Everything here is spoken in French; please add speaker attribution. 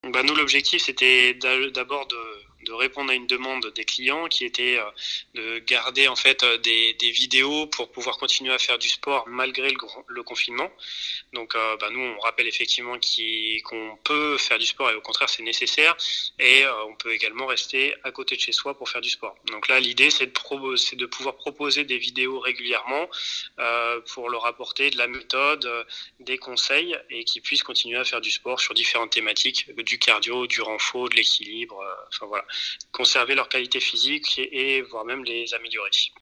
Speaker 1: Bah, nous, l'objectif, c'était d'abord de répondre à une demande des clients qui était de garder en fait des vidéos pour pouvoir continuer à faire du sport malgré le confinement. Donc, bah, nous, on rappelle effectivement qu'on peut faire du sport et au contraire, c'est nécessaire. Et on peut également rester à côté de chez soi pour faire du sport. Donc là, l'idée, c'est de pouvoir proposer des vidéos régulièrement pour leur apporter de la méthode, des conseils et qu'ils puissent continuer à faire du sport sur différentes thématiques, du cardio, du renfort, de l'équilibre. Enfin voilà, conserver leur qualité physique et voire même les améliorer.